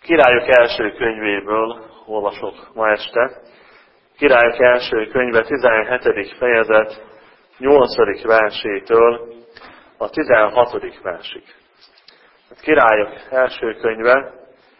Királyok első könyvéből olvasok ma este. Királyok első könyve 17. fejezet 8. versétől a 16. versig. Királyok első könyve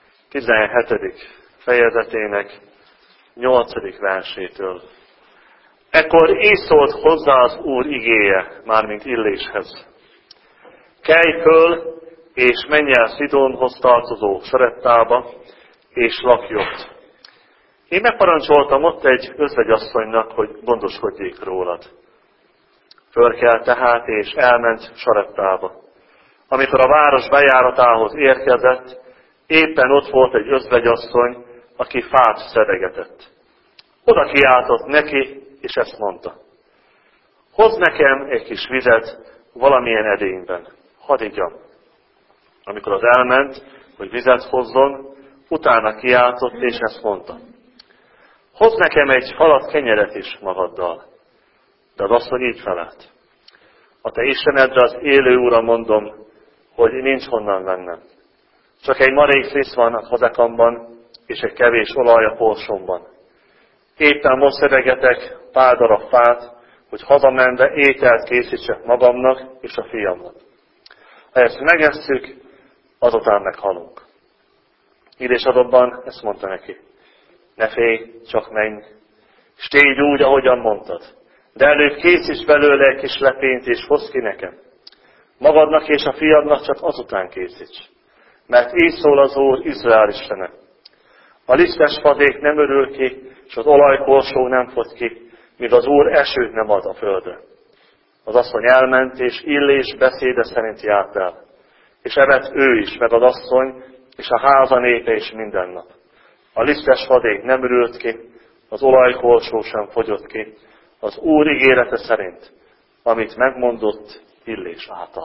17. fejezetének 8. versétől. Ekkor így szólt hozzá az Úr igéje, mármint Illéshez. Kelj föl, és menj el Szidónhoz tartozó Sareptába, és lakj ott. Én megparancsoltam ott egy özvegyasszonynak, hogy gondoskodjék rólad. Fölkelt tehát, és elment Sareptába. Amikor a város bejáratához érkezett, éppen ott volt egy özvegyasszony, aki fát szedegetett. Oda kiáltott neki, és ezt mondta. Hozz nekem egy kis vizet valamilyen edényben, hadd iggyam. Amikor az elment, hogy vizet hozzon, utána kiáltott, és ezt mondta. Hozz nekem egy falat kenyeret is magaddal. De az asszony így felelt. A te Istenedre, az élő Uram mondom, hogy nincs honnan vennem. Csak egy marék lisz van a fazekamban, és egy kevés olaj a polsomban. Éppen most szedegetek pár darab fát, hogy hazamenve ételt készítsek magamnak és a fiamnak. Ha ezt megesszük, azután meghalunk. Illés adobban ezt mondta neki. Ne félj, csak menj, és tégy úgy, ahogyan mondtad. De előbb készíts belőle egy kis lepényt, és hozz ki nekem. Magadnak és a fiadnak csak azután készíts. Mert így szól az Úr, Izrael Istene. A lisztes fadék nem örül ki, és az olajkorsó nem fogy ki, míg az Úr esőt nem ad a földre. Az asszony elment, és Illés beszéde szerint járt el. És evett ő is, meg az asszony, és a háza népe is minden nap. A lisztes fadék nem örült ki, az olajkorsó sem fogyott ki, az Úr ígérete szerint, amit megmondott Illés által.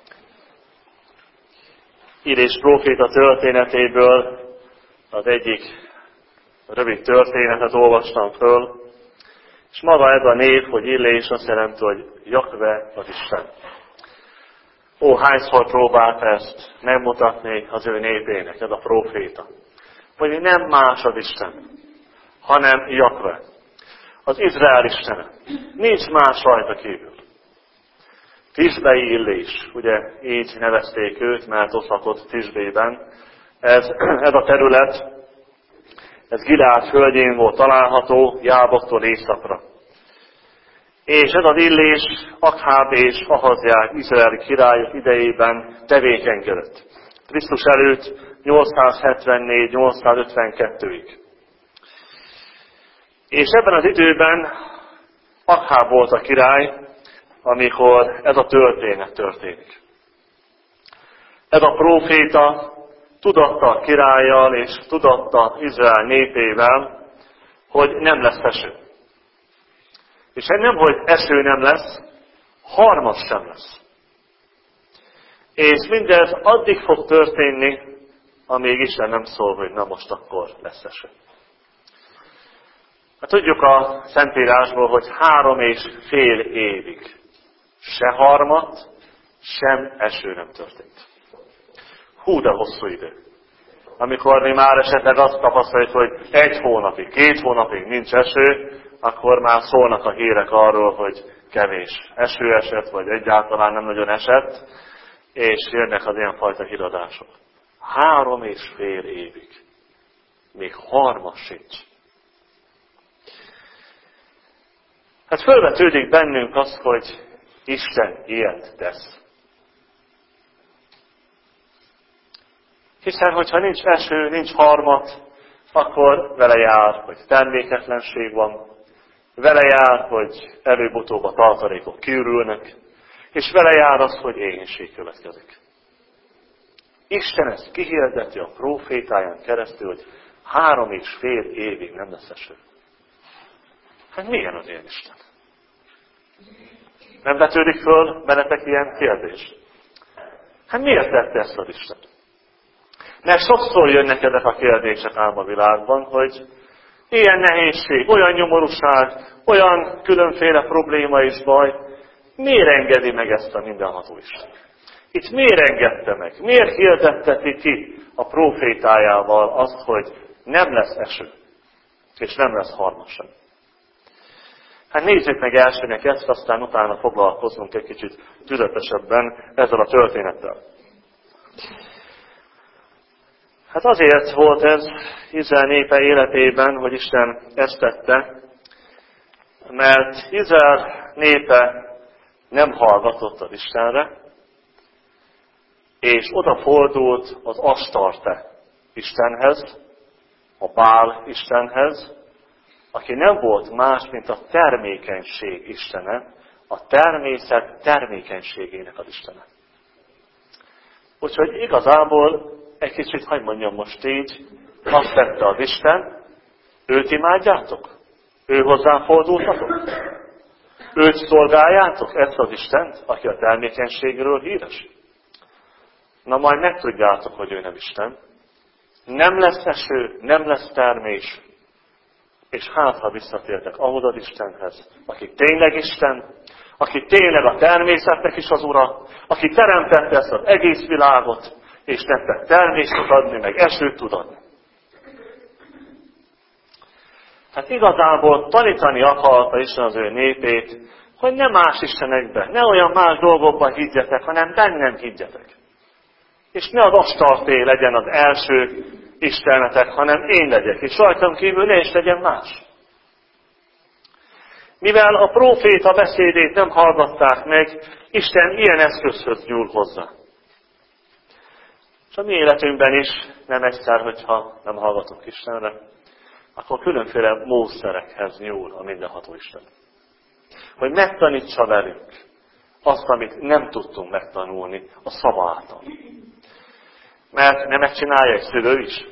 Illés próféta történetéből az egyik rövid történetet olvastam föl, és maga ez a név, hogy Illés, azt jelenti, hogy Jakve az Isten. Ó, hányszor próbálta ezt megmutatni az ő népének, ez a próféta. Hogy nem más az Isten, hanem Jakve. Az Izrael Istene. Nincs más rajta kívül. Tisbei Illés, ugye így nevezték őt, mert ott lakott Tisbében. Ez a terület, ez Gileád földjén volt található, Jáboktól északra. És ez az Illés Akháb és Ahazják izraeli királyok idejében tevékenykedett. Krisztus előtt 874-852-ig. És ebben az időben Akháb volt a király, amikor ez a történet történik. Ez a próféta tudatta a királlyal és tudatta Izrael népével, hogy nem lesz eső. És nem, hogy eső nem lesz, harmad sem lesz. És mindez addig fog történni, amíg Isten nem szól, hogy na most akkor lesz eső. Hát tudjuk a Szentírásból, hogy 3,5 évig se harmad, sem eső nem történt. Hú, de hosszú idő. Amikor mi már esetleg azt tapasztaljuk, hogy 1 hónapig, 2 hónapig nincs eső, akkor már szólnak a hírek arról, hogy kevés eső esett, vagy egyáltalán nem nagyon esett, és jönnek az ilyenfajta híradások. 3,5 évig. Még harmad sincs. Hát fölvetődik bennünk az, hogy Isten ilyet tesz. Hiszen, hogyha nincs eső, nincs harmad, akkor vele jár, hogy terméketlenség van, vele jár, hogy előbb-utóbb a tartalékok kiürülnek, és vele jár az, hogy éhínség következik. Isten ezt kihirdeti a prófétáján keresztül, hogy 3,5 évig nem lesz eső. Hát milyen az ilyen Isten? Nem vetődik föl bennetek ilyen kérdés? Hát miért tette ezt az Isten? Mert sokszor jönnek ezek a kérdések ám a világban, hogy ilyen nehézség, olyan nyomorúság, olyan különféle probléma és baj, miért engedi meg ezt a mindenható Isten? Itt miért engedte meg? Miért hirdetteti ki a prófétájával azt, hogy nem lesz eső, és nem lesz harma sem. Hát nézzük meg elsőnek ezt, aztán utána foglalkozunk egy kicsit tüzetesebben ezzel a történettel. Hát azért volt ez Izrael népe életében, hogy Isten ezt tette, mert Izrael népe nem hallgatott az Istenre, és odafordult az Astarte Istenhez, a Bál Istenhez, aki nem volt más, mint a termékenység istene, a természet termékenységének az istene. Úgyhogy igazából egy kicsit, hogy mondjam most így, azt tette az Isten, őt imádjátok? Ő hozzá fordultatok? Őt szolgáljátok, ezt az Istent, aki a termékenységről híres? Na majd megtudjátok, hogy ő nem Isten. Nem lesz eső, nem lesz termés, és hát, ha visszatértek ahhoz az Istenhez, aki tényleg Isten, aki tényleg a természetnek is az ura, aki teremtette ezt az egész világot, és nektek termést tud adni, meg esőt tud adni. Hát igazából tanítani akarta Isten az ő népét, hogy ne más istenekbe, ne olyan más dolgokban higgyetek, hanem bennem higgyetek. És ne az Astarté legyen az első istenetek, hanem én legyek, és rajtam kívül ne is legyen más. Mivel a próféta beszédét nem hallgatták meg, Isten ilyen eszközhöz nyúl hozzá. És a mi életünkben is nem egyszer, hogyha nem hallgatunk Istenre, akkor különféle módszerekhez nyúl a mindenható Isten. Hogy megtanítsa velünk azt, amit nem tudtunk megtanulni a szava által. Mert nem megcsinálja egy szülő is.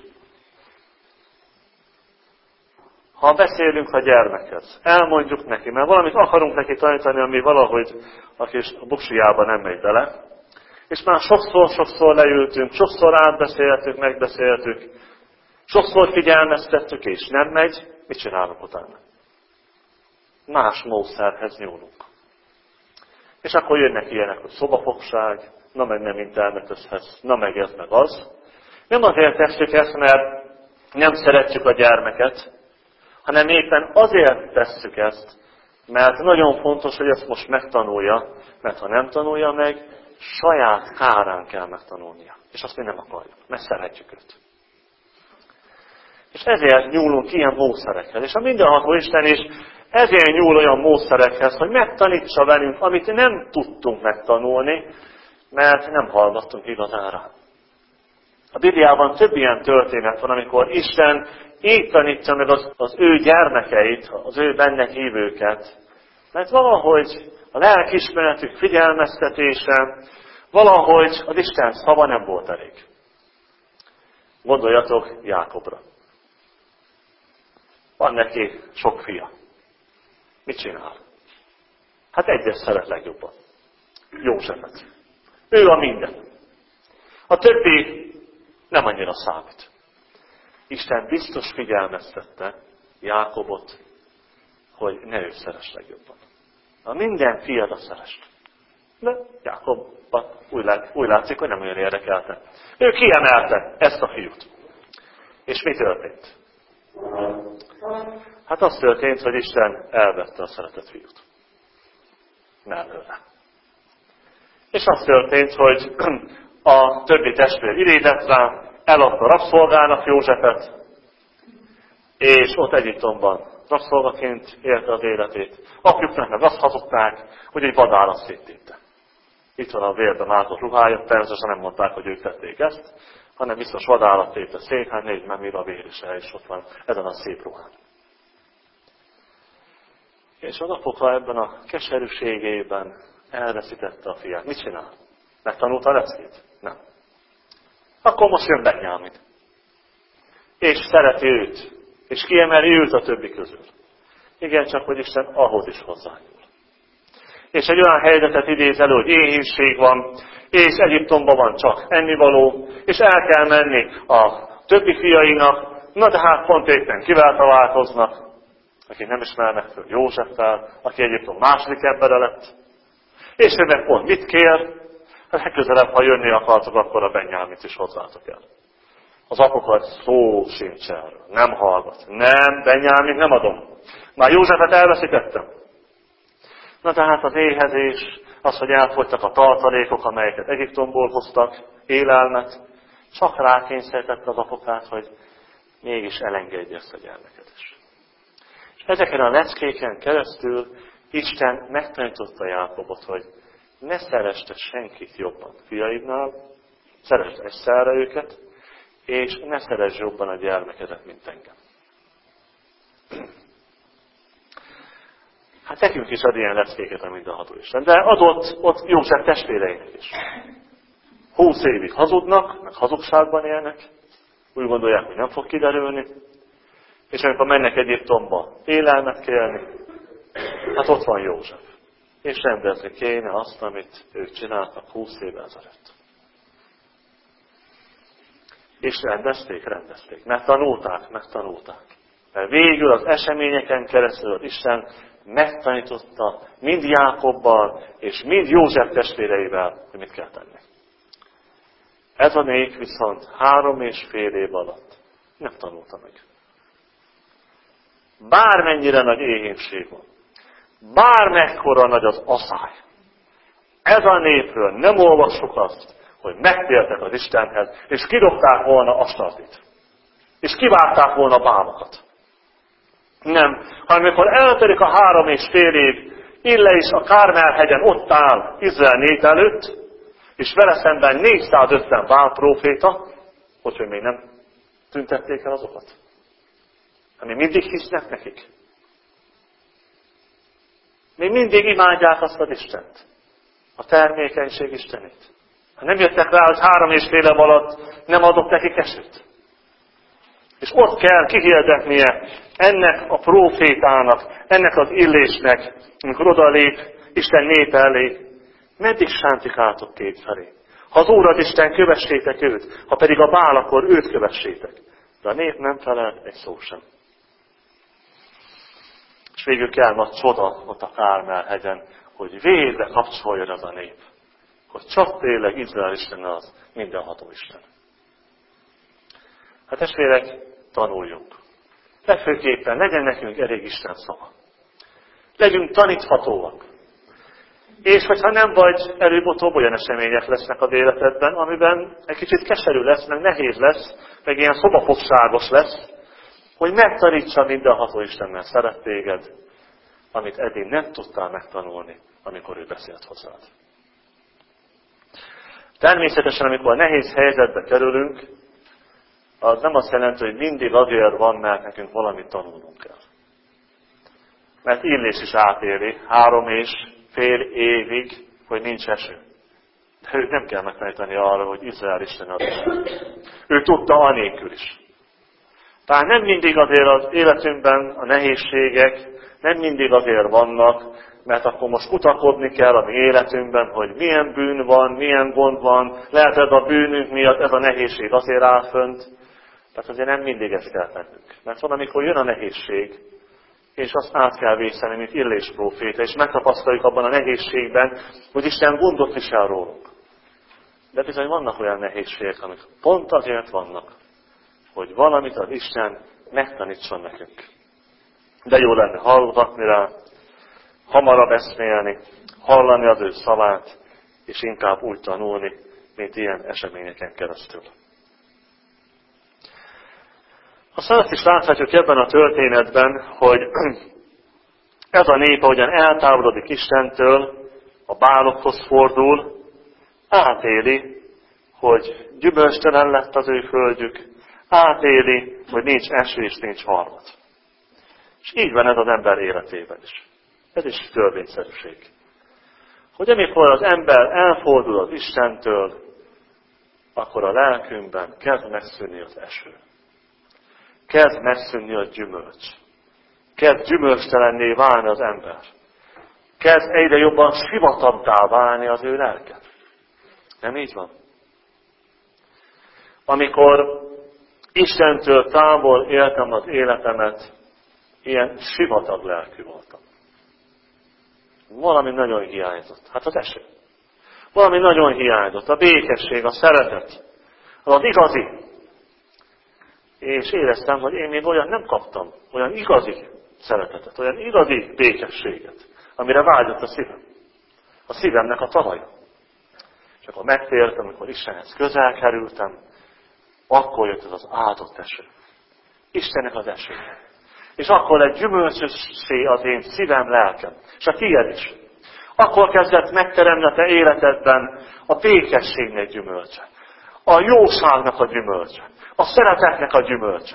Ha beszélünk a gyermekhez, elmondjuk neki, mert valamit akarunk neki tanítani, ami valahogy a kis buksiába nem megy bele, és már sokszor leültünk, sokszor átbeszéltük, megbeszéltük, sokszor figyelmeztettük, és nem megy, mit csinálunk utána? Más módszerhez nyúlunk. És akkor jönnek ilyenek, hogy szobafogság, na meg nem internetezhetsz, na meg ez meg az. Nem azért tesszük ezt, mert nem szeretjük a gyermeket, hanem éppen azért tesszük ezt, mert nagyon fontos, hogy ezt most megtanulja, mert ha nem tanulja meg, saját kárán kell megtanulnia. És azt mi nem akarjuk, mert szeretjük őt. És ezért nyúlunk ilyen módszerekhez. És a mindenható Isten is ezért nyúl olyan módszerekhez, hogy megtanítsa velünk, amit nem tudtunk megtanulni, mert nem hallgattunk igazára. A Bibliában több ilyen történet van, amikor Isten így tanítja meg az ő gyermekeit, az ő benne hívőket, mert valahogy a lelkiismeretük figyelmeztetése, valahogy az Isten szava nem volt elég. Gondoljatok Jákobra. Van neki sok fia. Mit csinál? Hát egyet szeret legjobban. Józsefet. Ő a minden. A többi nem annyira számít. Isten biztos figyelmeztette Jákobot, hogy ne ő szeress legjobban. A minden fiad a szerest. De Jákobban úgy látszik, hogy nem olyan érdekelte. Ő kiemelte ezt a fiút. És mi történt? Hát az történt, hogy Isten elvette a szeretett fiút. Mellőle. És az történt, hogy a többi testvér idézett rá, eladta rabszolgának Józsefet, és ott Egyiptomban rabszolgaként élte az életét. Apjuknak meg azt hazudták, hogy egy vadállat széttépte. Itt van a vérbe mártott ruhája, természetesen nem mondták, hogy ők tették ezt, hanem biztos vadállat tépte szét, hát négy memír a vér is ott van ezen a szép ruhán. És az apuka ebben a keserűségében elveszítette a fiát. Mit csinál? Megtanulta a leckét? Nem. Akkor most jön Benyámin. És szereti őt. És kiemeli őt a többi közül. Igen, csak hogy Isten ahhoz is hozzányúl. És egy olyan helyzetet idéz elő, hogy éhínség van, és Egyiptomban van csak ennivaló, és el kell menni a többi fiainak, na de hát pont éppen kivel találkoznak, akik nem ismernek föl Józseffel, aki Egyiptom második embere lett. És ő meg pont mit kér? Hát legközelebb, ha jönni akartok, akkor a Benyámit is hozzátok el. Az apukat szó sincs erről. Nem hallgat. Nem, Benyámin nem adom. Már Józsefet elveszítettem. Na tehát az éhezés, az, hogy elfogytak a tartalékok, amelyeket Egyiptomból hoztak, élelmet, csak rákényszerítette az apukát, hogy mégis elengedje ezt a gyermeket is. És ezeken a leckéken keresztül Isten megtanította Jákobot, hogy ne szeresd senkit jobban fiaidnál, szeresd egyszerre őket, és ne szeresd jobban a gyermekedet, mint engem. Hát nekünk is ad ilyen leckéket a mindenható Isten, de adott ott József testvéreinek is. 20 évig hazudnak, meg hazugságban élnek, úgy gondolják, hogy nem fog kiderülni, és amikor mennek Egyiptomba élelmet kérni, hát ott van József. És rendezni kéne azt, amit ők csináltak 20 évvel ezelőtt. És rendezték. Megtanulták. Mert végül az eseményeken keresztül az Isten megtanította mind Jákobbal, és mind József testvéreivel, hogy mit kell tenni. Ez a nép viszont 3,5 év alatt nem tanulta meg. Bármennyire nagy éhínség van, bármekkora nagy az aszály, ez a népről nem olvassuk azt, hogy megtértek az Istenhez, és kidobták volna Astartit. És kivágták volna Bálokat. Nem, hanem amikor eltelik a 3,5 év, Ille is a Kármel-hegyen ott áll Izrael nép előtt, és vele szemben 450 Bál próféta, hogy még nem tüntették el azokat. Ami mindig hisznek nekik. Még mindig imádják azt az Istent. A termékenység Istenét. Ha nem jöttek rá, hogy 3,5 év alatt nem adott nekik esőt. És ott kell kihirdetnie ennek a prófétának, ennek az Illésnek, amikor odalép Isten nép elé, meddig sántikáltok kétfelé. Ha az Úrad Isten, kövessétek őt, ha pedig a Bál, akkor őt kövessétek. De a nép nem felelt egy szó sem. És végül kell a csoda ott a Kármel-hegyen, hogy végre kapcsoljon az a nép. Hogy csak tényleg Izrael Isten az mindenható Isten. Hát testvérek, tanuljunk. Legfőképpen legyen nekünk elég Isten szava. Legyünk taníthatóak. És hogyha nem vagy, előbb-utóbb olyan események lesznek az életedben, amiben egy kicsit keserű lesz, meg nehéz lesz, meg ilyen szobafogságos lesz, hogy megtanítsa mindenható Isten, mert szeret téged, amit eddig nem tudtál megtanulni, amikor ő beszélt hozzád. Természetesen, amikor nehéz helyzetbe kerülünk, az nem azt jelenti, hogy mindig azért van, mert nekünk valamit tanulnunk kell. Mert Illés is átéli 3,5 évig, hogy nincs eső. De őt nem kell megtanítani arra, hogy Izrael Isten az. Ő tudta anélkül is. Tehát nem mindig azért az életünkben a nehézségek, nem mindig azért vannak, mert akkor most kutakodni kell a mi életünkben, hogy milyen bűn van, milyen gond van, lehet ez a bűnünk miatt, ez a nehézség azért áll fönt. Tehát azért nem mindig ezt kell tennünk. Mert van, amikor jön a nehézség, és azt át kell vészeni, mint Illés próféta, és megtapasztaljuk abban a nehézségben, hogy Isten gondot visel rólunk. De bizony vannak olyan nehézségek, amik pont azért vannak, hogy valamit az Isten megtanítson nekünk. De jó lenne hallgatni rá, hamarabb eszmélni, hallani az ő szavát, és inkább úgy tanulni, mint ilyen eseményeken keresztül. Aztán azt is láthatjuk ebben a történetben, hogy ez a nép, ahogyan eltávolodik Istentől, a bálokhoz fordul, átéli, hogy gyümölcstelen lett az ő földjük, átéli, hogy nincs eső és nincs harmat. És így van ez az ember életében is. Ez is törvényszerűség. Hogy amikor az ember elfordul az Istentől, akkor a lelkünkben kezd megszűnni az eső. Kezd megszűnni a gyümölcs. Kezd gyümölcstelenné válni az ember. Kezd egyre jobban sivatabbá válni az ő lelke. Nem így van? Amikor Istentől távol éltem az életemet, ilyen sivatag lelkű voltam. Valami nagyon hiányzott. Hát az eső. Valami nagyon hiányzott. A békesség, a szeretet. Az igazi. És éreztem, hogy én még olyan nem kaptam, olyan igazi szeretetet, olyan igazi békességet, amire vágyott a szívem. A szívemnek a talaja. És akkor megtértem, amikor Istenhez közel kerültem, akkor jött ez az áldott eső. Istennek az eső. És akkor lett gyümölcsössé az én szívem, lelkem. És a tiéd is. Akkor kezdett megteremni a te életedben a békességnek gyümölcse. A jóságnak a gyümölcse. A szeretetnek a gyümölcse.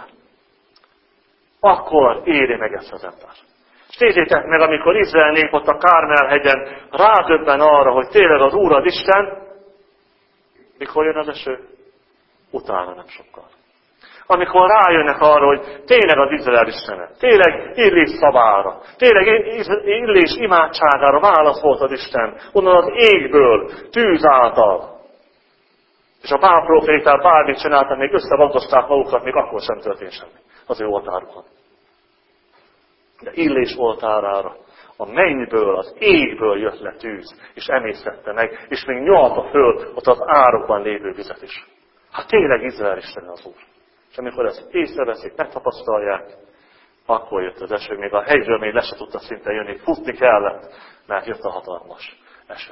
Akkor éri meg ezt az ember. És nézzétek meg, amikor Izrael nép ott a Kármel-hegyen rádöbben arra, hogy tényleg az Úr az Isten, mikor jön az eső? Utána nem sokkal. Amikor rájönnek arra, hogy tényleg az Izrael Istene, tényleg Illés szavára, tényleg Illés imádságára válasz volt az Isten, onnan az égből, tűz által. És a Bál proféták bármit csináltak, még összevagdosták magukat, még akkor sem történt semmi az ő oltárukon. De Illés oltárára a mennyből, az égből jött le tűz, és emésztette meg, és még nyalta föl ott az árokban lévő vizet is. Hát tényleg Izrael Isten az Úr. És amikor ezt észreveszik, megtapasztalják, akkor jött az eső. Még a hegyről még le se tudta szinte jönni, futni kellett, mert jött a hatalmas eső.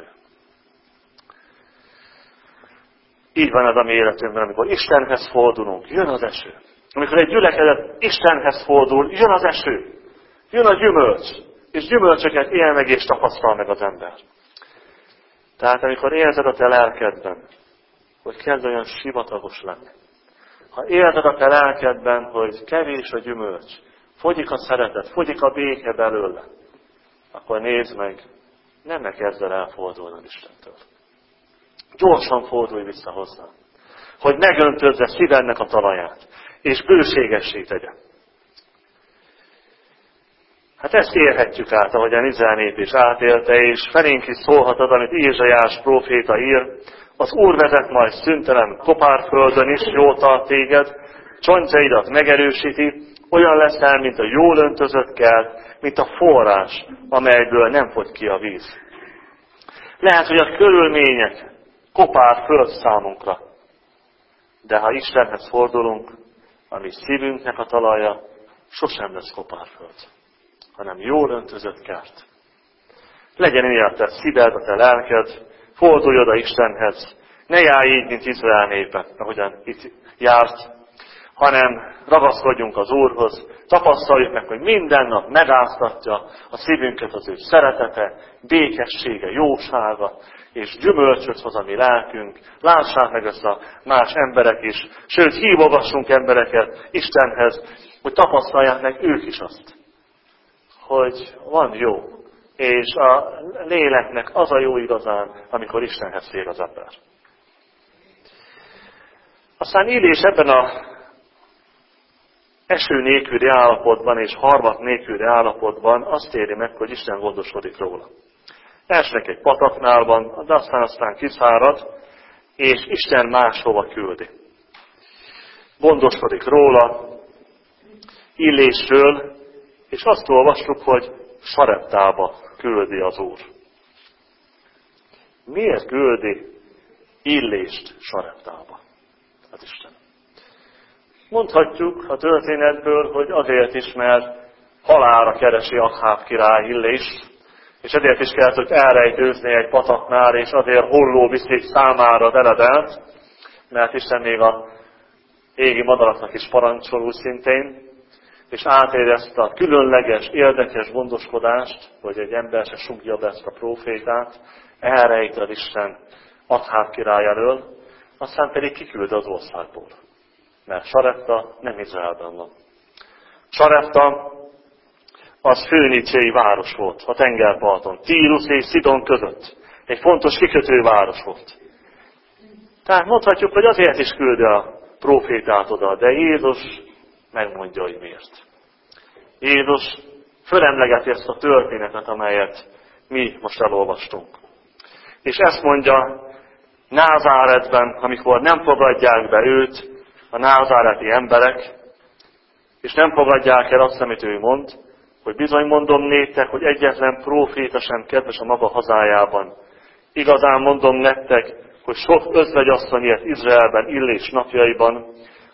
Így van ez a mi életünkben, amikor Istenhez fordulunk, jön az eső. Amikor egy gyülekezet Istenhez fordul, jön az eső. Jön a gyümölcs. És gyümölcsöket él meg és tapasztal meg az ember. Tehát amikor érzed a te lelkedben, hogy kezd olyan sivatagos lenni. Ha érzed a te lelkedben, hogy kevés a gyümölcs, fogyik a szeretet, fogyik a béke belőle, akkor nézd meg, nem kezd el elfordulnod Istentől. Gyorsan fordulj vissza hozzá, hogy megöntözze szívednek a talaját, és bőségessé tegye. Hát ezt érhetjük át, ahogyan Izrael nép is átélte, és felénk is szólhat az, amit Ézsaiás próféta ír. Az Úr vezet majd szüntelen kopárföldön is, jól tart téged, csontjaidat megerősíti, olyan leszel, mint a jól öntözött kert, mint a forrás, amelyből nem fogy ki a víz. Lehet, hogy a körülmények kopárföld számunkra, de ha Istenhez fordulunk, a mi szívünknek a talaja sosem lesz kopárföld, hanem jól öntözött kert. Legyen ilyen a te szíved, a te lelked, fordulj oda Istenhez, ne járj így, mint Izrael népe, ahogyan itt járt, hanem ragaszkodjunk az Úrhoz, tapasztaljuk meg, hogy minden nap megáztatja a szívünket az ő szeretete, békessége, jósága, és gyümölcsöt hoz a mi lelkünk. Lássák meg ezt a más emberek is, sőt hívogassunk embereket Istenhez, hogy tapasztalják meg ők is azt, hogy van jó, és a léleknek az a jó igazán, amikor Istenhez fér az ember. Aztán Illés ebben a eső nélküli állapotban és harmat nélküli állapotban azt éri meg, hogy Isten gondoskodik róla. Esnek egy pataknál van, de aztán kiszárad, és Isten máshova küldi. Gondoskodik róla, Illésről, és azt olvastuk, hogy Sareptába küldi az Úr. Miért küldi Illést Sareptába az Isten? Mondhatjuk a történetből, hogy azért is, mert halálra keresi Akháb király Illést, és ezért is kellett, hogy elrejtőzni egy pataknál, és azért holló viszik számára az eledelt, mert Isten még a égi madaraknak is parancsol úgy szintén, és átér ezt a különleges, érdekes gondoskodást, hogy egy ember se sugja be ezt a prófétát, elrejt az Isten Akháb király elől, aztán pedig kiküld az országból. Mert Sarepta nem Izraelben van. Sarepta az főnicéi város volt a tengerparton, Tírus és Szidon között. Egy fontos kikötőváros volt. Tehát mondhatjuk, hogy azért is küldi a prófétát oda, de Jézus megmondja, hogy miért. Jézus fölemlegeti ezt a történetet, amelyet mi most elolvastunk. És ezt mondja Názáretben, amikor nem fogadják be őt, a názáreti emberek, és nem fogadják el azt, amit ő mond, hogy bizony mondom néktek, hogy egyetlen próféta sem kedves a maga hazájában. Igazán mondom nektek, hogy sok özvegyasszony élt Izraelben Illés napjaiban,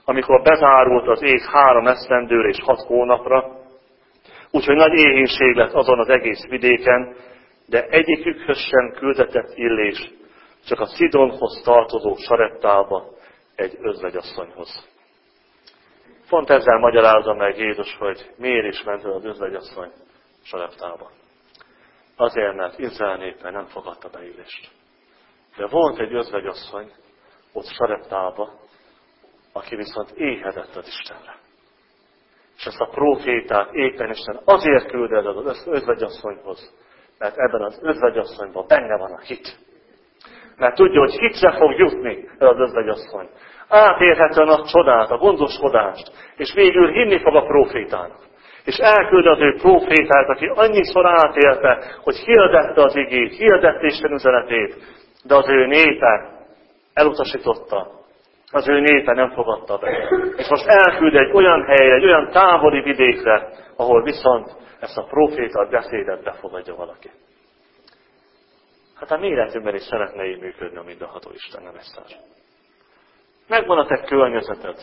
amikor bezárult az ég 3 esztendőre és 6 hónapra, úgyhogy nagy éhínség lett azon az egész vidéken, de egyikükhöz sem küldetett Illés, csak a Szidonhoz tartozó Sareptába, egy özvegyasszonyhoz. Pont ezzel magyarázza meg Jézus, hogy miért is ment az özvegyasszony Sareptába. Azért, mert Izrael népe nem fogadta be Illést. De volt egy özvegyasszony ott Sareptába, aki viszont éhezett az Istenre. És ezt a prófétát éppen Isten azért küldött az özvegyasszonyhoz, mert ebben az özvegyasszonyban benne van a hit. Mert tudja, hogy hitre fog jutni ez az özvegyasszony. Átérhetően a csodát, a gondoskodást, és végül hinni fog a prófétának. És elküld az ő prófétát, aki annyiszor átélte, hogy hirdette az igét, hirdette Isten üzenetét, de az ő népe elutasította. Az ő népe nem fogadta be. És most elküld egy olyan helyre, egy olyan távoli vidékre, ahol viszont ezt a próféta beszédet befogadja valaki. Hát a mi életünkben is szeretne így működni a mindenható Isten, nem egyszer. Megvan a te környezeted,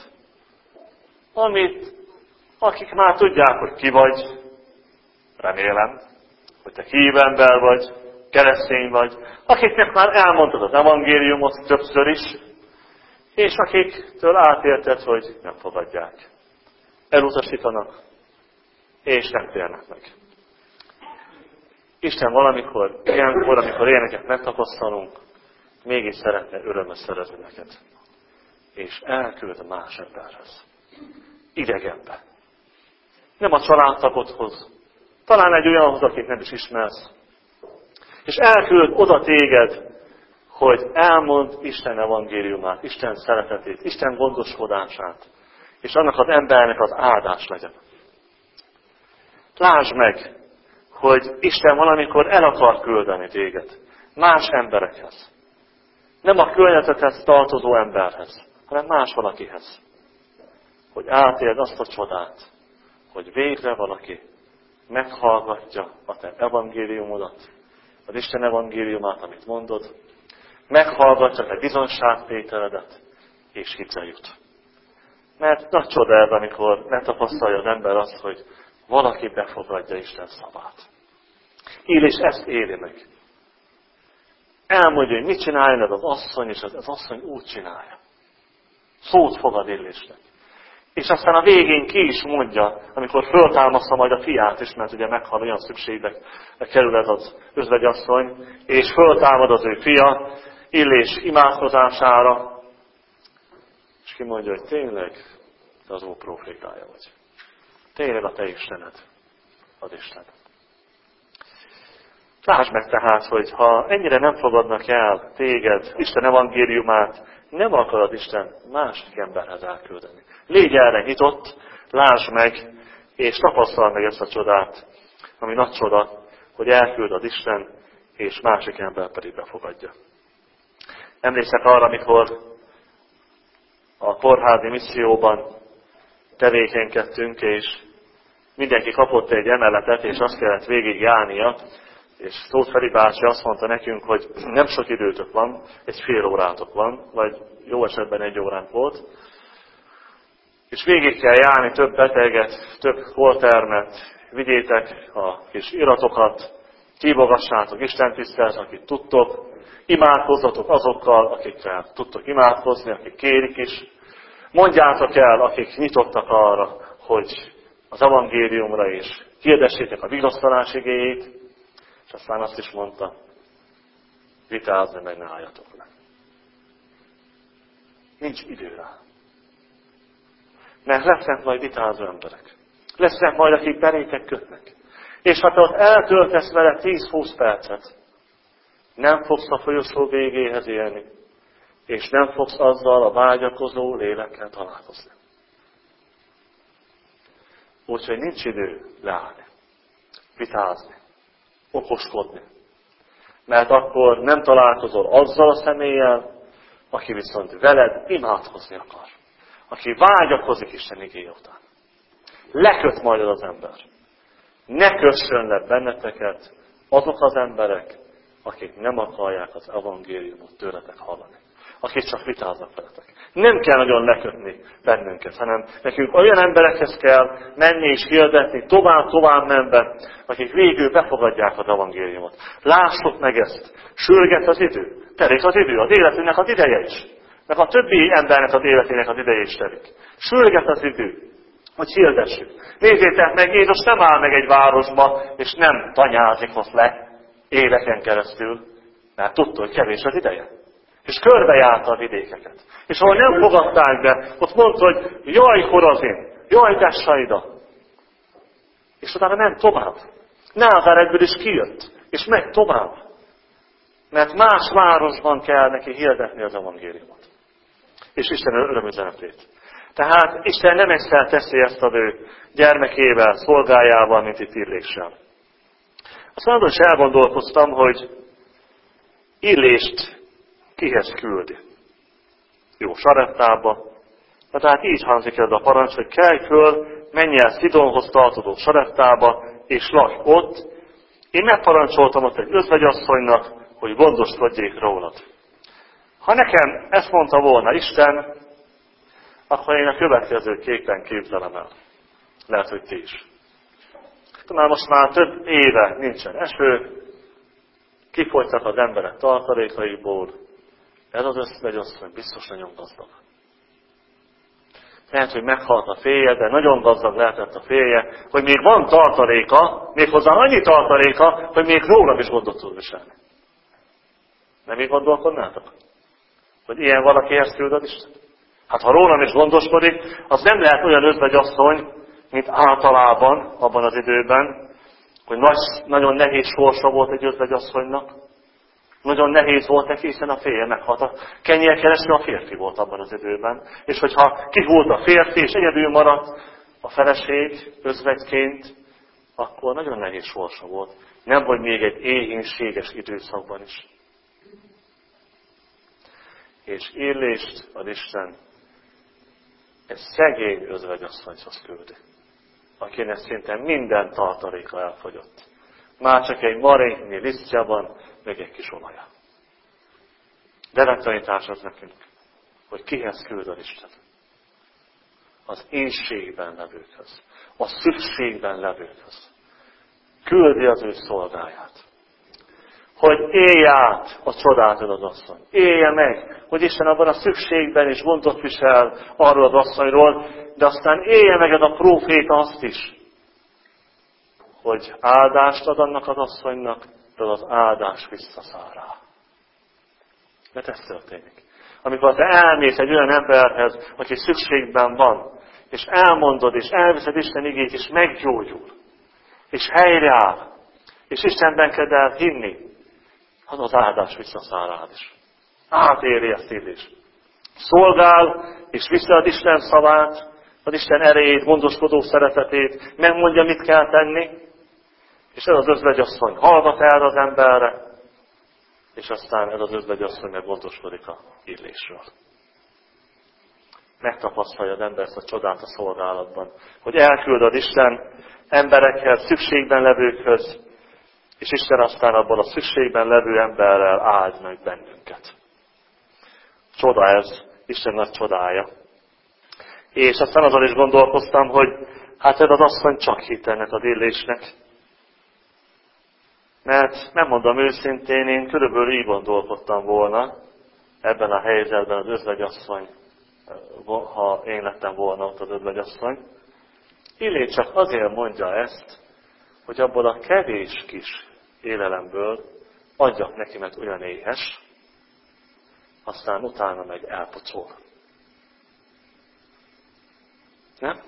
akik már tudják, hogy ki vagy, remélem, hogy te hív ember vagy, keresztény vagy, akiknek már elmondtad az evangéliumot többször is, és akiktől átérted, hogy nem fogadják. Elutasítanak, és nem térnek meg. Isten valamikor, ilyenkor, amikor ilyeneket megtapasztalunk, mégis szeretne örömet szerezni neked. És elküld más emberhez. Idegenbe. Nem a családtagodhoz. Talán egy olyanhoz, akit nem is ismersz. És elküld oda téged, hogy elmond Isten evangéliumát, Isten szeretetét, Isten gondoskodását, és annak az embernek az áldás legyen. Lásd meg, hogy Isten valamikor el akar küldeni téged más emberekhez. Nem a környezethez tartozó emberhez, hanem más valakihez. Hogy átéld azt a csodát, hogy végre valaki meghallgatja a te evangéliumodat, az Isten evangéliumát, amit mondod, meghallgatja te bizonságtételedet, és hitre jut. Mert nagy csoda ez, amikor megtapasztalja az ember azt, hogy valaki befogadja Isten szavát. Illés ezt éli meg. Elmondja, hogy mit csináljon ez az asszony, és az asszony úgy csinálja. Szót fogad Illésnek. És aztán a végén ki is mondja, amikor föltámaszta majd a fiát is, mert ugye meghal, olyan szükségbe kerül ez az özvegyasszony, és föltámad az ő fia Illés imádkozására, és ki mondja, hogy tényleg te az Ó profétája vagy. Tényleg a te Istened az Isten. Lásd meg tehát, hogy ha ennyire nem fogadnak el téged, Isten evangéliumát, nem akarod Isten másik emberhez elküldeni. Légy erre nyitott, lásd meg, és tapasztald meg ezt a csodát, ami nagy csoda, hogy elküld az Isten, és másik ember pedig befogadja. Emlékszek arra, amikor a kórházi misszióban tevékenykedtünk, és mindenki kapott egy emeletet, és azt kellett végigjárnia, és Tóth Feri bácsi azt mondta nekünk, hogy nem sok időtök van, egy fél órátok van, vagy jó esetben 1 óránk volt, és végig kell járni több beteget, több holtermet, vigyétek a kis iratokat, hívogassátok Isten tisztelt, akit tudtok, imádkozzatok azokkal, akikkel tudtok imádkozni, akik kérik is, mondjátok el, akik nyitottak arra, hogy az evangéliumra is hirdessétek a vigasztalás igéjét, és aztán azt is mondta, vitázni meg ne álljatok le. Nincs idő rá. Mert lesznek majd vitázó emberek. Lesznek majd, akik belétek kötnek. És ha te ott eltöltesz vele 10-20 percet, nem fogsz a folyosó végéhez élni, és nem fogsz azzal a vágyakozó lélekkel találkozni. Úgyhogy nincs idő leállni, vitázni, okoskodni. Mert akkor nem találkozol azzal a személlyel, aki viszont veled imádkozni akar. Aki vágyakozik Isten igéje után. Leköt majd az ember. Ne kössön le benneteket azok az emberek, akik nem akarják az evangéliumot tőletek hallani. akik csak vitáznak veletek. Nem kell nagyon lekötni bennünket, hanem nekünk olyan emberekhez kell menni és hirdetni, tovább menve, akik végül befogadják az evangéliumot. Lássuk meg ezt. Sürget az idő. Telik az idő, az életünknek az ideje is. Meg a többi embernek az életének az ideje is telik. Sürget az idő, hogy hirdessük. Nézzétek meg, Jézus nem áll meg egy városba, és nem tanyázik ott le éveken keresztül, mert tudta, hogy kevés az ideje. És körbejárta a vidékeket. És ahol nem fogadták be, ott mondta, hogy jaj, Korazin, jaj, Betsaida. És utána ment tovább. Názáretből is kijött, és megy tovább. Mert más városban kell neki hirdetni az evangéliumot. És Isten örömüzenetét. Tehát Isten nem egyszer teszi ezt az ő gyermekével, szolgájával, mint itt Illéssel. Aztán azon is elgondolkoztam, hogy Illést kihez küldi. Jó, Sareptába. Tehát így hangzik ez a parancs, hogy kelj föl, menj el Szidonhoz tartozó Sareptába, és lakj ott. Én megparancsoltam ott egy özvegyasszonynak, hogy gondoskodjék rólad. Ha nekem ezt mondta volna Isten, akkor én a következőképpen képzelem el. Lehet, hogy ti is. Már most már több éve nincsen eső, kifogytak az emberek tartalékaiból, ez az özvegyasszony biztos nagyon gazdag. Lehet, hogy meghalt a férje, de nagyon gazdag lehetett a férje, hogy még van tartaléka, méghozzá annyi tartaléka, hogy még rólam is gondot tud viselni. Nem így gondolkodnátok? Hogy ilyen valakihez küldöd Isten? Hát ha rólam is gondoskodik, az nem lehet olyan özvegyasszony, mint általában abban az időben, hogy nagyon nehéz sorsa volt egy özvegyasszonynak. Nagyon nehéz volt neki, hiszen a férje meghalt. A kenyérkereső a férfi volt abban az időben. És hogyha kihult a férfi, és egyedül maradt a feleség özvegyként, akkor nagyon nehéz sorsa volt. Nem vagy még egy éhínséges időszakban is. És Illést az Isten egy szegény özvegyasszonyhoz küldi, akinek szinte minden tartaléka elfogyott. Már csak egy maréknyi lisztjában, meg egy kis olaja. De megtanítás az nekünk, hogy kihez küld az Isten? Az éhségben levőkhöz, a szükségben levőkhöz. Küldi az ő szolgáját. Hogy élje át a csodát az asszony. Élje meg, hogy Isten abban a szükségben is gondot visel arról az asszonyról, de aztán élje meg ez a próféta azt is, hogy áldást ad annak az asszonynak, de az áldás visszaszáll rá. Mert ez történik. Amikor te elmész egy olyan emberhez, aki szükségben van, és elmondod, és elviszed Isten igét, és meggyógyul, és helyreáll, és Istenben kezd el hinni, az áldás visszaszáll rád is. Átéri ezt Illés. Szolgál, és visszaad Isten szavát, az Isten erejét, gondoskodó szeretetét, megmondja, mit kell tenni, és ez az özvegyasszony hallgat el az emberre, és aztán ez az özvegyasszony meg gondoskodik a Illésről. Megtapasztalja az ember ezt a csodát a szolgálatban, hogy elküld az Isten emberekhez, szükségben levőkhöz, és Isten aztán abban a szükségben levő emberrel áld meg bennünket. Csoda ez, Isten nagy csodája. És aztán azon is gondolkoztam, hogy hát ez az asszony csak hit ennek az Illésnek. Mert nem mondom őszintén, én körülbelül így gondolkodtam volna ebben a helyzetben az özvegyasszony, ha én lettem volna ott az özvegyasszony. Illés csak azért mondja ezt, hogy abból a kevés kis élelemből adjak neki, mert olyan éhes, aztán utána meg elpocol. Nem?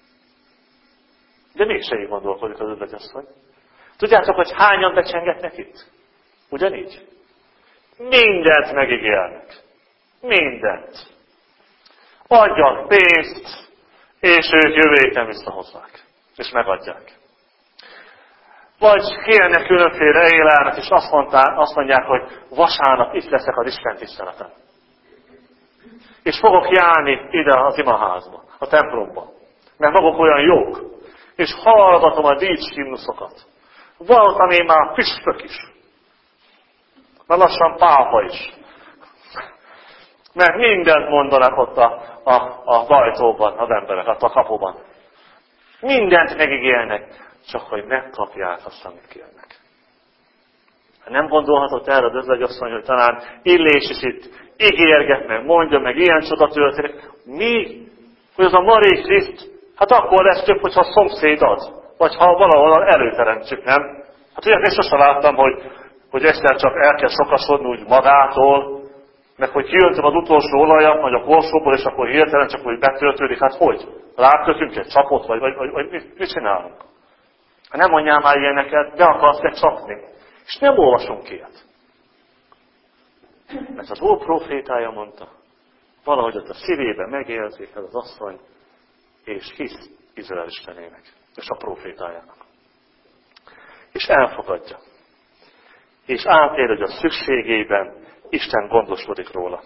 De mégse így gondolkodik az özvegyasszony. Tudjátok, hogy hányan becsengetnek itt? Ugyanígy? Mindent megígérnek. Mindent. Adjak pénzt, és ők jövő héten visszahozzák. És megadják. Vagy kérnek különféle élelmet, és azt mondják, hogy vasárnap itt leszek az Isten tiszteleten. És fogok járni ide az imaházba, a templomba. Mert maguk olyan jók. És hallgatom a dicshimnuszokat. Valami már püspök is. Már lassan pápa is. Mert mindent mondanak ott az ajtóban az emberek, ott a kapuban. Mindent megígérnek, csak hogy megkapják azt, amit kérnek. Nem gondolhatott erre az özvegyasszony, hogy talán Illés is itt ígérget, meg mondja, meg ilyen csoda történik. Mi? Hogy az a Marie Kriszt, hát akkor lesz több, hogyha a szomszéd ad. Vagy ha valahol előteremtsük, nem? Hát ugye én sosem láttam, hogy egyszer csak el kell sokasodni úgy magától, meg hogy kijöntöm az utolsó olajat, vagy a korsóból, és akkor hirtelen csak úgy betöltődik. Hát hogy? Rákötünk egy csapot, vagy mit csinálunk? Nem mondjál már ilyeneket, be akarsz-e csapni. És nem olvasunk ilyet. Mert az Úr profétája mondta, valahogy ott a szívébe megérzik ez az asszony, és hisz Izrael Istenének, és a profétájának. És elfogadja. És átér, hogy a szükségében Isten gondoskodik róla.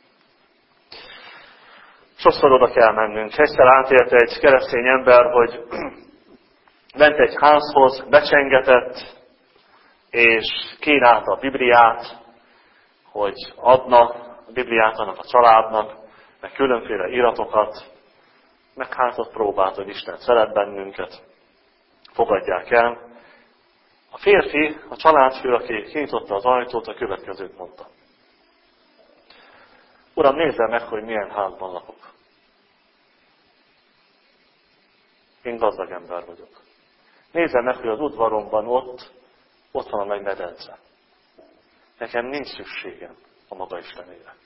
Sokszor oda kell mennünk. Egyszer átélte egy keresztény ember, hogy ment egy házhoz, becsengetett, és kínálta a Bibliát, hogy adna a Bibliát annak a családnak, meg különféle iratokat, meg hát ott próbált, hogy Isten szeret bennünket, fogadják el. A férfi, a családfő, aki kinyitotta az ajtót, a következőt mondta. Uram, nézze meg, hogy milyen házban lakok. Én gazdag ember vagyok. Nézze meg, hogy az udvaromban ott van a nagy medence. Nekem nincs szükségem a maga Istenére.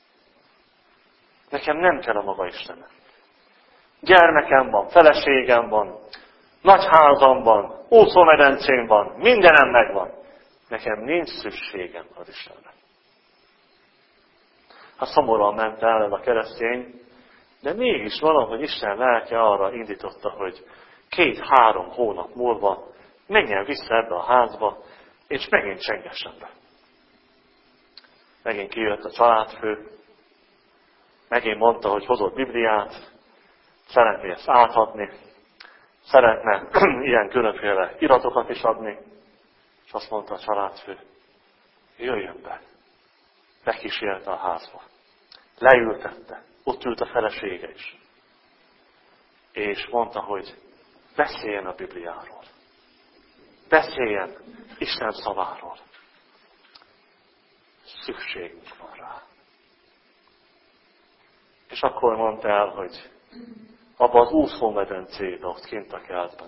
Nekem nem kell a maga Istene. Gyermekem van, feleségem van, nagy házam van, úszómedencém van, mindenem megvan. Nekem nincs szükségem az Istenre. Hát szomorúan ment el ez a keresztény, de mégis valahogy Isten lelke arra indította, hogy 2-3 hónap múlva menjen vissza ebbe a házba, és megint csengessen be. Megint kijött a családfő, megint mondta, hogy hozott Bibliát, szeretné ezt átadni, szeretne ilyen különféle iratokat is adni, és azt mondta a családfő, jöjjön be. Bekísérte a házba. Leültette. Ott ült a felesége is. És mondta, hogy beszéljen a Bibliáról. Beszéljen Isten szaváról. Szükségünk van rá. És akkor mondta el, hogy abba az úszómedencébe, ott kint a kertben,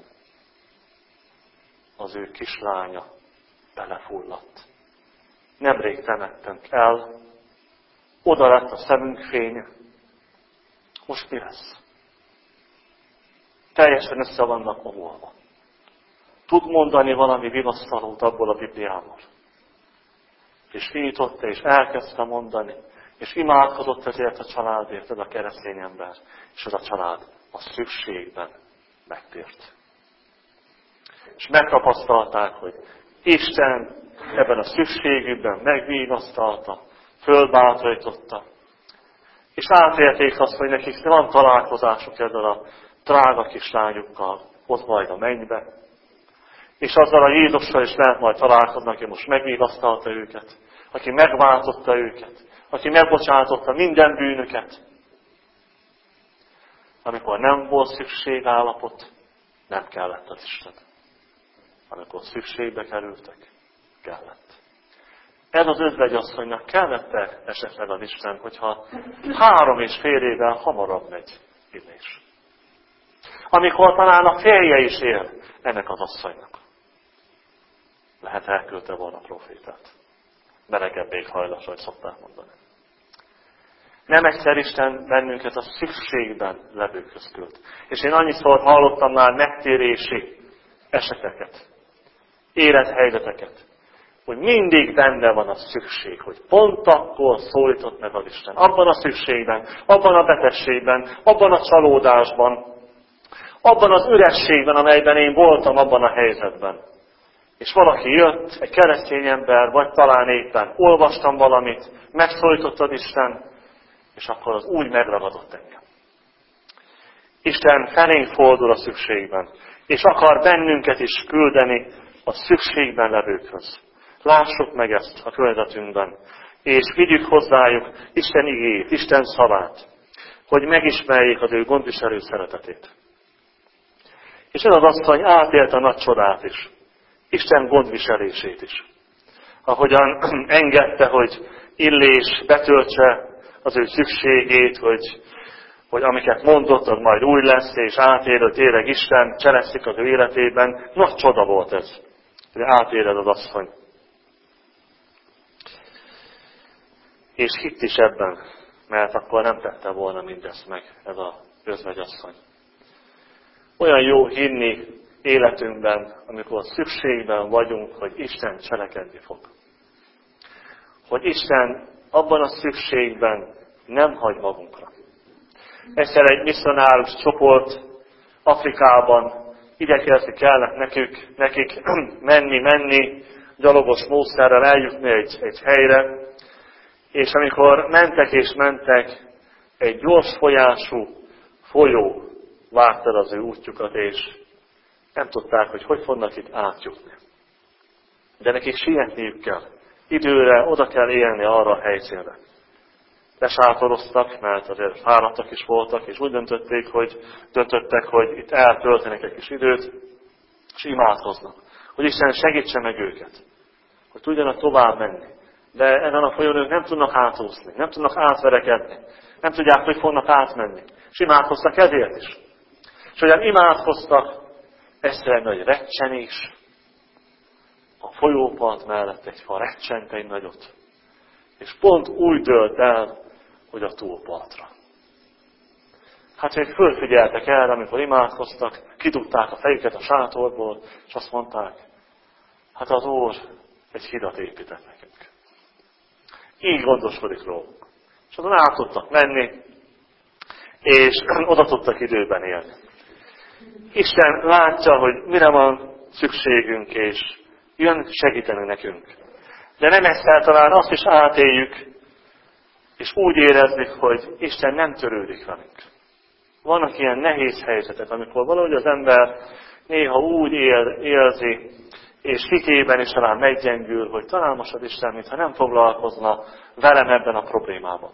az ő kislánya belefulladt. Nemrég temettem el, oda lett a szemünk fénye. Most mi lesz? Teljesen össze vannak omolva. Tud mondani valami vigasztalót abból a Bibliából. És kinyitotta, és elkezdte mondani, és imádkozott ezért a családért, ez a keresztény ember, és ez a család a szükségben megtért. És megtapasztalták, hogy Isten ebben a szükségükben megvigasztalta, fölbátorította, és átélték azt, hogy nekik van találkozásuk ezzel a drága kislányukkal, ott majd a mennybe, és azzal a Jézussal is lehet majd találkozni, aki most megvigasztalta őket, aki megváltotta őket, aki megbocsátotta minden bűnöket. Amikor nem volt szükségállapot, nem kellett az Isten. Amikor szükségbe kerültek, kellett. Ez az özvegyasszonynak kellett esetleg az Isten, hogyha 3,5 évvel hamarabb megy Illés. Amikor talán a férje is él ennek az asszonynak. Lehet elküldte volna a profétát. Melegebb éghajlat, ahogy szokták mondani. Nem egyszer Isten bennünket a szükségben levőkhöz küld. És én annyiszor hallottam már megtérési eseteket, élethelyzeteket, hogy mindig benne van a szükség, hogy pont akkor szólított meg az Isten. Abban a szükségben, abban a betegségben, abban a csalódásban, abban az ürességben, amelyben én voltam abban a helyzetben. És valaki jött, egy keresztény ember, vagy talán éppen olvastam valamit, megszólított az Isten, és akkor az úgy megragadott engem. Isten felénk fordul a szükségben, és akar bennünket is küldeni a szükségben levőkhöz. Lássuk meg ezt a környezetünkben. és vigyük hozzájuk Isten igéjét, Isten szavát, hogy megismerjék az ő gondviselő szeretetét. És ez az asszony átélte a nagy csodát is, Isten gondviselését is. Ahogyan engedte, hogy Illés betöltse az ő szükségét, hogy amiket mondott, az majd új lesz, és átél, hogy tényleg Isten cselekszik az ő életében. Nagy csoda volt ez, hogy átéled az asszony. És hitt is ebben, mert akkor nem tette volna mindezt meg ez az özvegyasszony. Olyan jó hinni életünkben, amikor szükségben vagyunk, hogy Isten cselekedni fog. Hogy Isten abban a szükségben nem hagy magunkra. Egyszer egy misszionárus csoport Afrikában igyekezni kellett nekik menni, gyalogos módszerrel eljutni egy helyre, és amikor mentek, egy gyors folyású folyó vágta az ő útjukat, és nem tudták, hogy fognak itt átjutni. De nekik sietniük kell. Időre oda kell élni arra a helyszínre. Lesátoroztak, mert azért fáradtak is voltak, és úgy döntöttek, hogy itt eltöltenek egy kis időt, és imádkoznak. Hogy Isten segítse meg őket, hogy tudjanak tovább menni. De ezen a folyón ők nem tudnak átúszni, nem tudnak átverekedni, nem tudják, hogy fognak átmenni. És imádkoztak ezért is. És hogyan imádkoztak, egyszerűen nagy recsenés, a folyópart mellett egy fa recsent egy nagyot. És pont úgy dőlt el, hogy a túlpartra. Hát még fölfigyeltek erre, amikor imádkoztak, kidugták a fejüket a sátorból, és azt mondták, hát az Úr egy hidat épített nekünk. Így gondoskodik rólunk. És azon át tudtak menni, és oda tudtak időben élni. Isten látja, hogy mire van szükségünk, és jön segíteni nekünk. De nem egyszer talán azt is átéljük, és úgy érezzük, hogy Isten nem törődik velünk. Vannak ilyen nehéz helyzetek, amikor valahogy az ember néha úgy érzi, és hitében is talán meggyengül, hogy talán most az Isten, mintha nem foglalkozna velem ebben a problémában.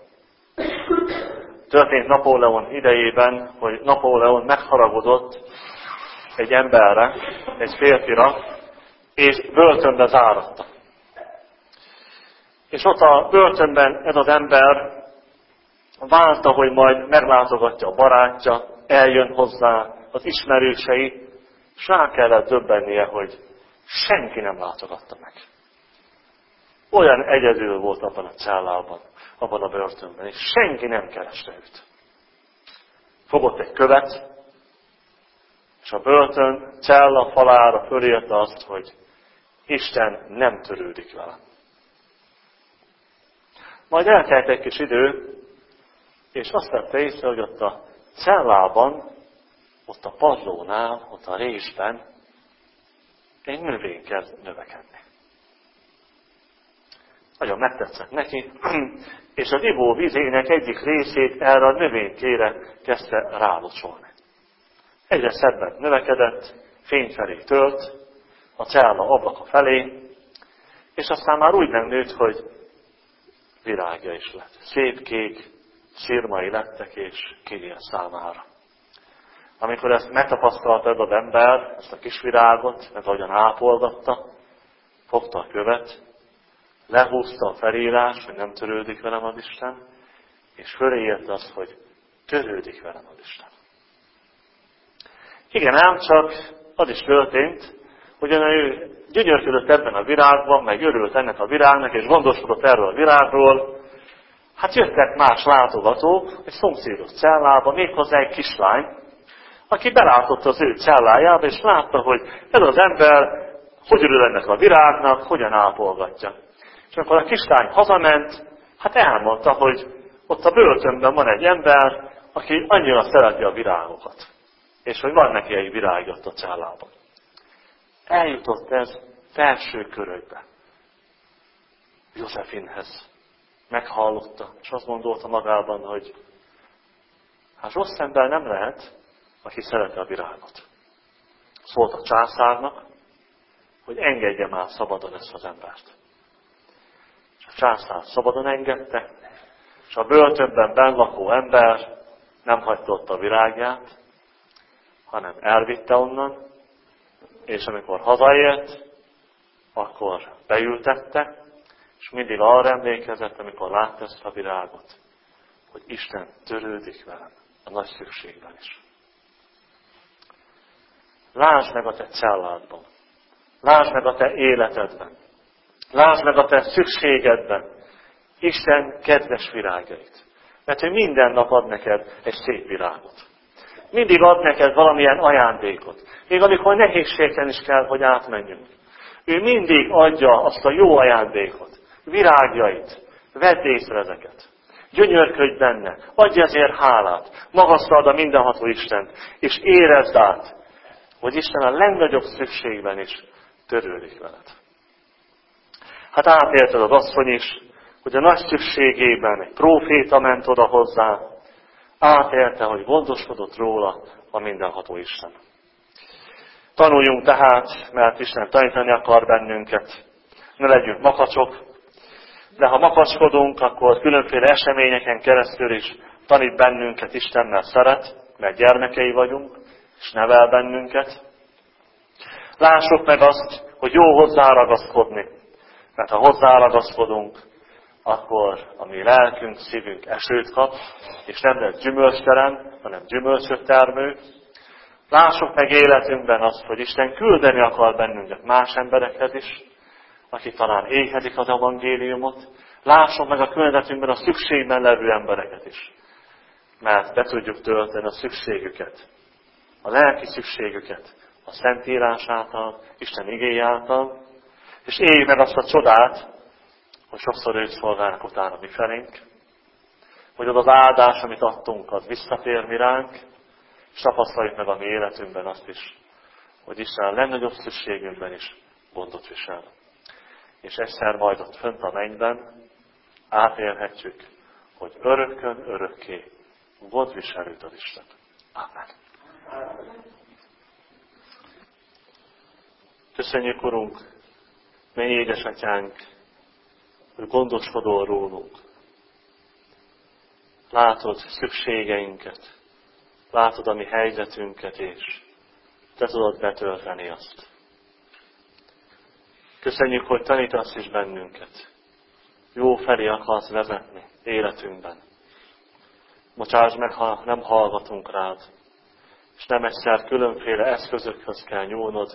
Történt Napóleon idejében, hogy Napóleon megharagudott egy emberre, egy férfira, és börtönbe záratta. És ott a börtönben ez az ember várta, hogy majd meglátogatja a barátja, eljön hozzá az ismerősei, és rá kellett döbbennie, hogy senki nem látogatta meg. Olyan egyedül volt abban a cellában, abban a börtönben, és senki nem kereste őt. Fogott egy követ, és a börtön cella falára fölírta azt, hogy Isten nem törődik velem. Majd eltelt egy kis idő, és azt vette észre, hogy ott a cellában, ott a padlónál, ott a résben egy növény kezd növekedni. Nagyon megtetszett neki, és az ivóvizének egyik részét erre a növénykére kezdte rálocsolni. Egyre szebben növekedett, fény felé tört, a cella ablaka felé, és aztán már úgy nem nőtt, hogy virágja is lett. Szép kék szirmai lettek, és kinél számára. Amikor ezt megtapasztalta ez az ember, ezt a kis virágot, mert ahogyan ápolgatta, fogta a követ, lehúzta a felírás, hogy nem törődik velem az Isten, és fölé írta azt, hogy törődik velem az Isten. Igen, ám csak az is történt, hogy ő gyönyörködött ebben a virágban, meg örült ennek a virágnak, és gondoskodott erről a virágról. Hát jöttek más látogatók egy szomszédos cellába, méghozzá egy kislány, aki belátott az ő cellájába, és látta, hogy ez az ember hogy örül ennek a virágnak, hogyan ápolgatja. És amikor a kislány hazament, hát elmondta, hogy ott a börtönben van egy ember, aki annyira szereti a virágokat. És hogy van neki egy virág ott a cellában. Eljutott ez felső körökbe. Józsefinhez. Meghallotta, és azt gondolta magában, hogy hát rossz ember nem lehet, aki szereti a virágot. Szólt a császárnak, hogy engedje már szabadon ezt az embert. És a császár szabadon engedte, és a börtönben benn lakó ember nem hagyta ott a virágját, hanem elvitte onnan, és amikor hazaért, akkor beültette, és mindig arra emlékezett, amikor látta ezt a virágot, hogy Isten törődik velem a nagy szükségben is. Lásd meg a te celládban, lásd meg a te életedben, lásd meg a te szükségedben Isten kedves virágait. Mert ő minden nap ad neked egy szép virágot. Mindig ad neked valamilyen ajándékot. Még amikor nehézségeken is kell, hogy átmenjünk. Ő mindig adja azt a jó ajándékot, virágjait. Vedd észre ezeket. Gyönyörködj benne. Adj ezért hálát. Magasztald a mindenható Istent. És érezd át, hogy Isten a legnagyobb szükségben is törődik veled. Hát átélted az asszony is, hogy a nagy szükségében egy próféta ment oda hozzá, átélte, hogy gondoskodott róla a mindenható Isten. Tanuljunk tehát, mert Isten tanítani akar bennünket. Ne legyünk makacsok, de ha makacskodunk, akkor különféle eseményeken keresztül is tanít bennünket Isten, mert szeret, mert gyermekei vagyunk, és nevel bennünket. Lássuk meg azt, hogy jó hozzáragaszkodni, mert ha hozzáragaszkodunk, akkor a mi lelkünk, szívünk esőt kap, és nem lesz gyümölcstelen, hanem gyümölcsöt termő. Lássuk meg életünkben azt, hogy Isten küldeni akar bennünket más emberekhez is, akik talán éhezik az evangéliumot. Lássuk meg a környezetünkben a szükségben levő embereket is, mert be tudjuk tölteni a szükségüket, a lelki szükségüket, a Szentírás által, Isten igéje által, és éljük meg azt a csodát, hogy sokszor ők szolgálnak utána mi felénk, hogy az az áldás, amit adtunk, az visszatér mi ránk, és tapasztaljuk meg a mi életünkben azt is, hogy Isten a legnagyobb szükségünkben is gondot visel. És egyszer majd ott fönt a mennyben átélhetjük, hogy örökkön, örökké gondviselőt az Isten. Amen. Köszönjük, Urunk, mennyi édesatyánk, hogy gondoskodol rólunk. Látod szükségeinket, látod a mi helyzetünket, és te tudod betölteni azt. Köszönjük, hogy tanítasz is bennünket. Jó felé akarsz vezetni életünkben. Bocsáss meg, ha nem hallgatunk rád, és nem egyszer különféle eszközökhöz kell nyúlnod,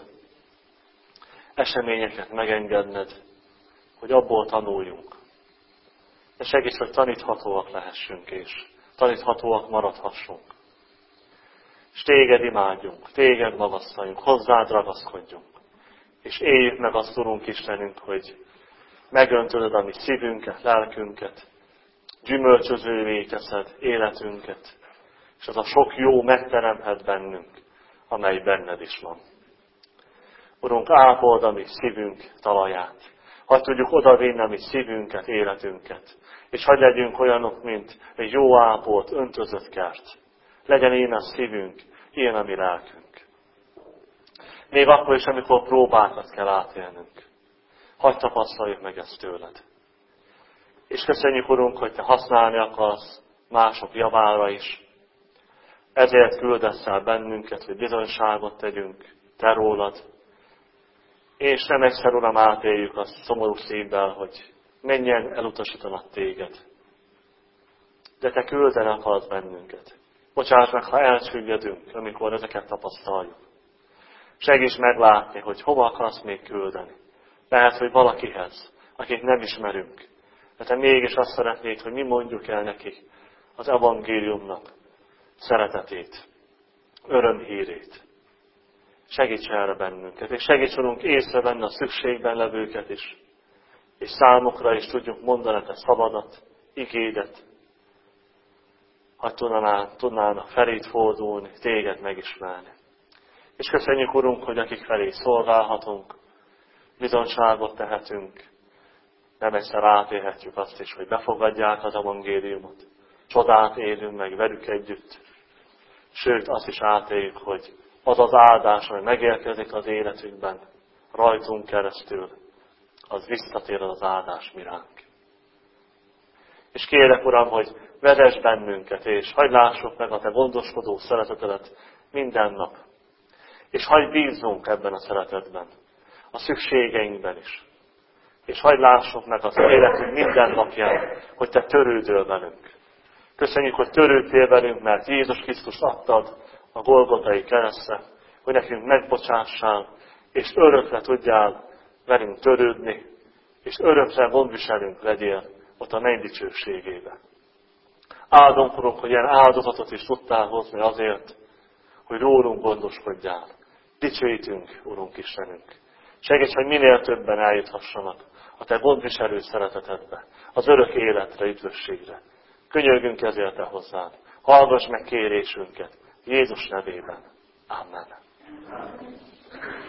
eseményeket megengedned, hogy abból tanuljunk. De segíts, hogy taníthatóak lehessünk, és taníthatóak maradhassunk. És téged imádjunk, téged magasztaljunk, hozzád ragaszkodjunk. És éljük meg azt, Urunk Istenünk, hogy megöntöd a mi szívünket, lelkünket, gyümölcsözővé teszed életünket, és az a sok jó megteremhet bennünk, amely benned is van. Urunk, ápold a mi szívünk talaját, hadd tudjuk odavinni a mi szívünket, életünket, és hadd legyünk olyanok, mint egy jó ápolt, öntözött kert. Legyen ilyen a szívünk, ilyen a mi lelkünk. Még akkor is, amikor próbákat kell átélnünk. Hadd tapasztaljuk meg ezt tőled. És köszönjük, Urunk, hogy te használni akarsz mások javára is. Ezért küldesz el bennünket, hogy bizonyságot tegyünk te rólad. És nem egyszer, Uram, átéljük azt szomorú szívvel, hogy mennyien elutasítanak téged. De te küldeni akarsz bennünket. Bocsáss meg, ha elsüllyedünk, amikor ezeket tapasztaljuk. Segíts meglátni, hogy hova akarsz még küldeni. Lehet, hogy valakihez, akik nem ismerünk. De te mégis azt szeretnéd, hogy mi mondjuk el nekik az evangéliumnak szeretetét, örömhírét. Segíts erre bennünket, és segíts, Urunk, észrevenni a szükségben levőket is, és számukra is tudjuk mondani te szabadat, igédet, ha tudnának feléd fordulni, téged megismerni. És köszönjük, Urunk, hogy akik felé szolgálhatunk, bizonyságot tehetünk, nem egyszer átélhetjük azt is, hogy befogadják az evangéliumot, csodát élünk meg velük együtt, sőt azt is átéljük, hogy az az áldás, ami megérkezik az életünkben, rajtunk keresztül, az visszatér az áldás mi ránk. És kérlek, Uram, hogy vezess bennünket, és hagyd lássuk meg a Te gondoskodó szeretetedet minden nap. És hagyd bízzunk ebben a szeretetben, a szükségeinkben is. És hagyd lássuk meg az életünk minden napján, hogy Te törődöl velünk. Köszönjük, hogy törődtél velünk, mert Jézus Krisztus adtad a Golgotai keresztre, hogy nekünk megbocsássál, és örökre tudjál velünk törődni, és örökre gondviselünk legyél ott a menny dicsőségébe. Áldunk, Urunk, hogy ilyen áldozatot is tudtál hozni azért, hogy rólunk gondoskodjál. Dicsőítünk, Urunk Istenünk. Segíts, hogy minél többen eljuthassanak a Te gondviselő szeretetedbe, az örök életre, üdvösségre. Könyörgünk ezért Te hozzád. Hallgass meg kérésünket Jézus nevében. Amen.